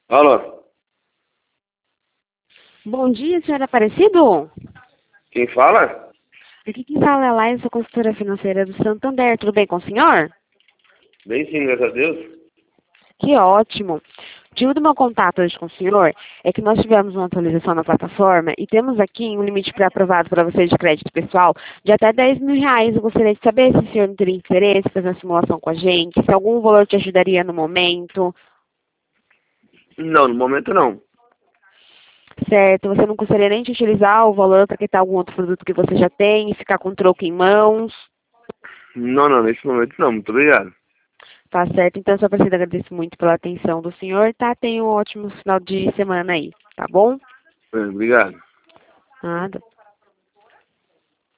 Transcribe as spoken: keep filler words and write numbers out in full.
Alô, Bom dia, senhor Aparecido. quem fala? Aqui quem fala é a Laís, sou consultora financeira do Santander. Tudo bem com o senhor? Bem sim, graças a Deus. Que ótimo. O motivo do meu contato hoje com o senhor é que nós tivemos uma atualização na plataforma e temos aqui um limite pré-aprovado para você de crédito pessoal de até dez mil reais. Eu gostaria de saber se o senhor não teria interesse em fazer uma simulação com a gente, se algum valor te ajudaria no momento, Não, no momento não. certo? Você não gostaria nem de utilizar o valor para quitar algum outro produto que você já tem e ficar com troco em mãos. Não, não, nesse momento não. Muito obrigado. Tá certo, então, só preciso agradeço muito pela atenção do senhor, tá? Tenha um ótimo final de semana aí, tá bom? É, obrigado. Nada.